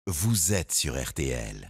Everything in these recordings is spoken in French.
vous êtes sur RTL.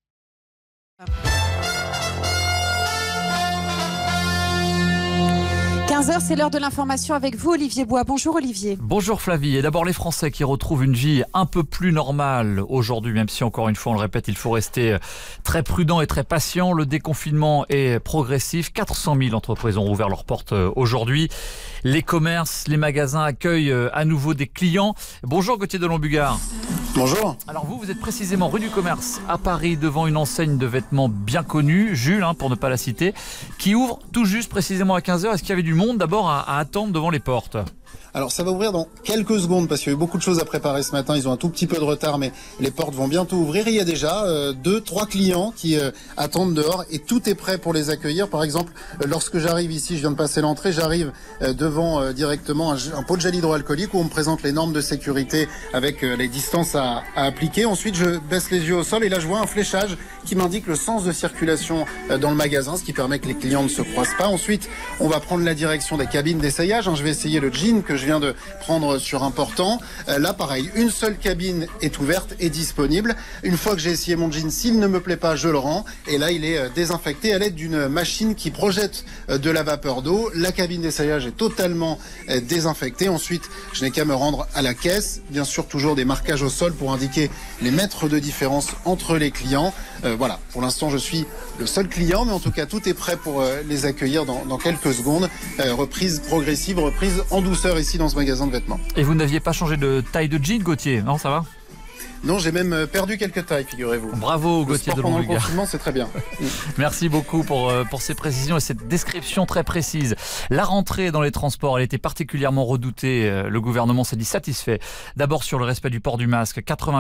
15h, c'est l'heure de l'information avec vous, Olivier Bois. Bonjour Olivier. Bonjour Flavie. Et d'abord les Français qui retrouvent une vie un peu plus normale aujourd'hui, même si encore une fois on le répète, il faut rester très prudent et très patient. Le déconfinement est progressif. 400 000 entreprises ont ouvert leurs portes aujourd'hui. Les commerces, les magasins accueillent à nouveau des clients. Bonjour Gauthier Delon-Bugard. Bonjour. Alors vous êtes précisément rue du Commerce à Paris devant une enseigne de vêtements bien connue, Jules, pour ne pas la citer, qui ouvre tout juste précisément à 15h. Est-ce qu'il y avait du monde d'abord à attendre devant les portes ? Alors ça va ouvrir dans quelques secondes parce qu'il y a eu beaucoup de choses à préparer ce matin. Ils ont un tout petit peu de retard mais les portes vont bientôt ouvrir. Il y a déjà 2-3 clients qui attendent dehors et tout est prêt pour les accueillir. Par exemple, lorsque j'arrive ici, je viens de passer l'entrée, j'arrive devant directement un pot de gel hydroalcoolique où on me présente les normes de sécurité avec les distances à appliquer. Ensuite, je baisse les yeux au sol et là je vois un fléchage qui m'indique le sens de circulation dans le magasin, ce qui permet que les clients ne se croisent pas. Ensuite, on va prendre la direction des cabines d'essayage. Je vais essayer le jean que je viens de prendre sur un portant. Là, pareil, une seule cabine est ouverte et disponible. Une fois que j'ai essayé mon jean, s'il ne me plaît pas, je le rends. Et là, il est désinfecté à l'aide d'une machine qui projette de la vapeur d'eau. La cabine d'essayage est totalement désinfectée. Ensuite, je n'ai qu'à me rendre à la caisse. Bien sûr, toujours des marquages au sol pour indiquer les mètres de différence entre les clients. Voilà, pour l'instant, je suis le seul client, mais en tout cas, tout est prêt pour les accueillir dans quelques secondes. Reprise progressive, reprise en douceur ici dans ce magasin de vêtements. Et vous n'aviez pas changé de taille de jean, Gauthier? Non, ça va? Non, j'ai même perdu quelques tailles, figurez-vous. Bravo Gauthier Delon-Bugard. Pendant le Delon-Bugard. confinement, c'est très bien. Merci beaucoup pour ces précisions et cette description très précise. La rentrée dans les transports, elle était particulièrement redoutée. Le gouvernement s'est dit satisfait. D'abord sur le respect du port du masque.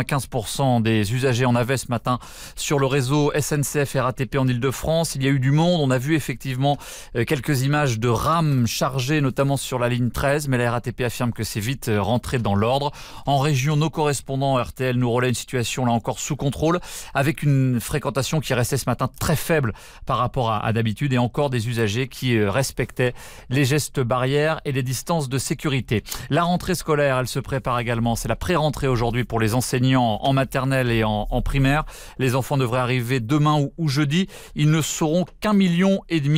95% des usagers en avaient ce matin sur le réseau SNCF RATP en Ile-de-France. Il y a eu du monde. On a vu effectivement quelques images de rames chargées, notamment sur la ligne 13. Mais la RATP affirme que c'est vite rentré dans l'ordre. En région, nos correspondants RTL nous relaient une situation là encore sous contrôle, avec une fréquentation qui restait ce matin très faible par rapport à d'habitude et encore des usagers qui respectaient les gestes barrières et les distances de sécurité. La rentrée scolaire, elle se prépare également. C'est la pré-rentrée aujourd'hui pour les enseignants en maternelle et en primaire. Les enfants devraient arriver demain ou jeudi. Ils ne seront qu'1,5 million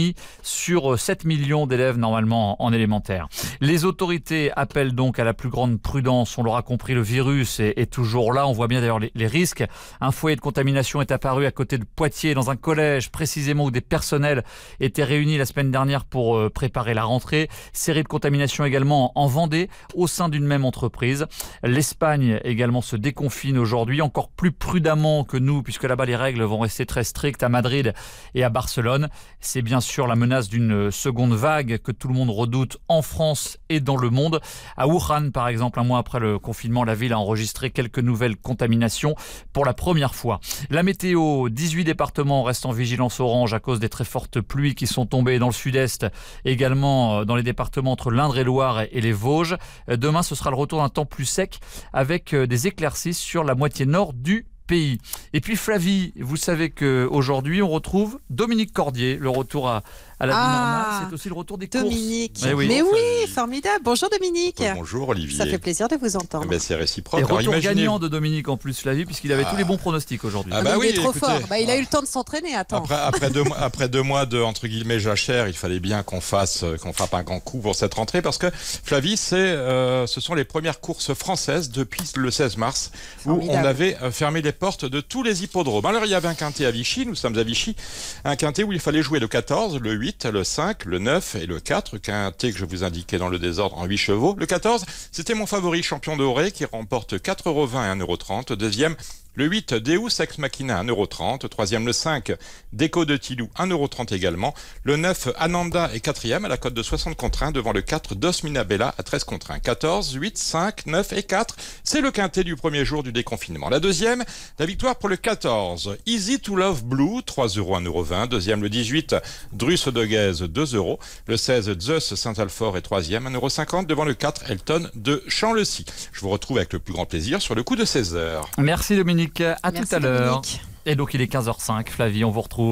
sur 7 millions d'élèves normalement en élémentaire. Les autorités appellent donc à la plus grande prudence. On l'aura compris, le virus est toujours là. On voit bien d'ailleurs les risques. Un foyer de contamination est apparu à côté de Poitiers, dans un collège précisément où des personnels étaient réunis la semaine dernière pour préparer la rentrée. Série de contamination également en Vendée, au sein d'une même entreprise. L'Espagne également se déconfine aujourd'hui, encore plus prudemment que nous, puisque là-bas les règles vont rester très strictes à Madrid et à Barcelone. C'est bien sûr la menace d'une seconde vague que tout le monde redoute en France et dans le monde. À Wuhan, par exemple, un mois après le confinement, la ville a enregistré quelques nouvelles contamination pour la première fois. La météo, 18 départements restent en vigilance orange à cause des très fortes pluies qui sont tombées dans le sud-est, également dans les départements entre l'Indre-et-Loire et les Vosges. Demain, ce sera le retour d'un temps plus sec avec des éclaircies sur la moitié nord du pays. Et puis Flavie, vous savez qu'aujourd'hui on retrouve Dominique Cordier, le retour à la vie normale, c'est aussi le retour des Dominique. courses. Mais oui, formidable. Bonjour Dominique. Bonjour Olivier. Ça fait plaisir de vous entendre. Ben, c'est réciproque. Et Alors, retour imaginez... gagnant de Dominique en plus, Flavie, puisqu'il avait tous les bons pronostics aujourd'hui. Ah bah il oui, est trop écoutez, fort. Il a eu le temps de s'entraîner. Attends. Après 2 mois de entre guillemets jachère, il fallait bien qu'on frappe un grand coup pour cette rentrée parce que Flavie, ce sont les premières courses françaises depuis le 16 mars où on avait fermé les portes de tous les hippodromes. Alors il y avait un quintet à Vichy, nous sommes à Vichy, un quintet où il fallait jouer le 14, le 8, le 5, le 9 et le 4, quintet que je vous indiquais dans le désordre en 8 chevaux. Le 14, c'était mon favori, Champion doré, qui remporte 4,20 € et 1,30 €. Deuxième, le 8, Deus Ex Machina, 1,30 €. Troisième, le 5, Déco de Tilou, 1,30 € également. Le 9, Ananda est quatrième à la cote de 60 contre 1 devant le 4, Dos Minabella à 13 contre 1. 14, 8, 5, 9 et 4. C'est le quintet du premier jour du déconfinement. La deuxième, la victoire pour le 14, Easy to Love Blue, 3 €, 1,20 €. Deuxième, le 18, Drus de Guèze, 2 €. Le 16, Zeus Saint-Alfort est troisième, 1,50 € devant le 4, Elton de Champ-le-Cy. Je vous retrouve avec le plus grand plaisir sur le coup de 16 h. Merci Dominique, à Merci tout à l'heure. Dominique. Et donc il est 15h05, Flavie, on vous retrouve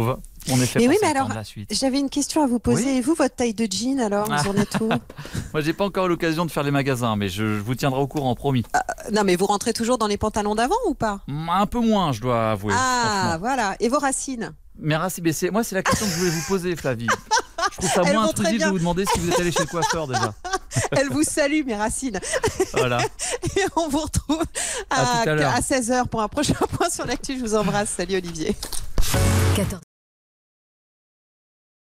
On est fait Mais pour oui, mais s'attendre alors, la suite. j'avais une question à vous poser. Oui. Et vous, votre taille de jean, alors, vous en êtes où? Moi, j'ai pas encore eu l'occasion de faire les magasins, mais je vous tiendrai au courant, promis. Non, mais vous rentrez toujours dans les pantalons d'avant ou pas? Un peu moins, je dois avouer. Ah, franchement. voilà. Et vos racines? Mais moi, c'est la question que je voulais vous poser, Flavie. Je trouve ça Elles moins vont très intrusif de bien. vous demander si vous êtes allé chez le coiffeur déjà. Elle vous salue, mes racines. Voilà. Et on vous retrouve À tout à l'heure. à 16h pour un prochain point sur l'actu. Je vous embrasse. Salut, Olivier. 14.